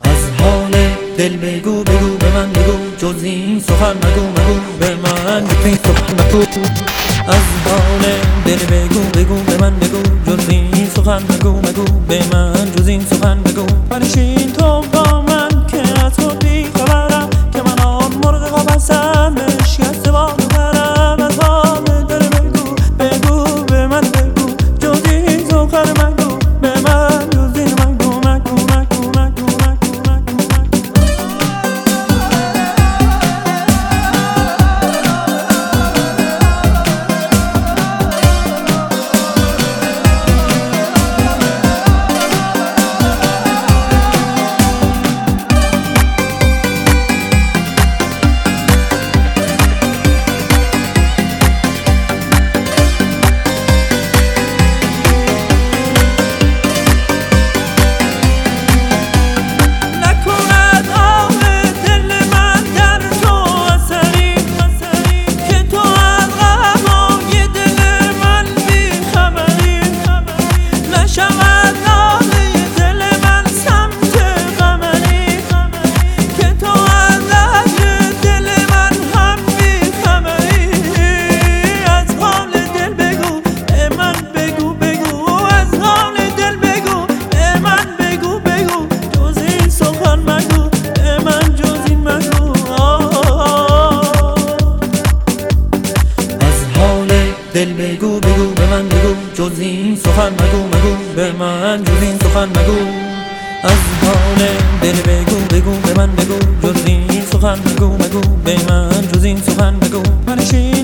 از حال دل بگو بگو به من بگو، جز این سخن مگو مگو به من، جز این سخن مگو. از حال دل بگو بگو به من بگو، جز این سخن مگو مگو به من، جز این سخن مگو. بنشین تو با من که از تو بی خبرم، که من آن مرغ قفسم شکسته بال برم. از حال دل بگو بگو به من بگو، جز این سخن مگو به من، جز این مگو مگو مگو مگو مگو مگو. دل بگو بگو به من بگو، جز این سخن مگو مگو به من، جز این سخن مگو. از حال دل بگو بگو به من بگو، جز این سخن مگو مگو به من، جز این سخن مگو.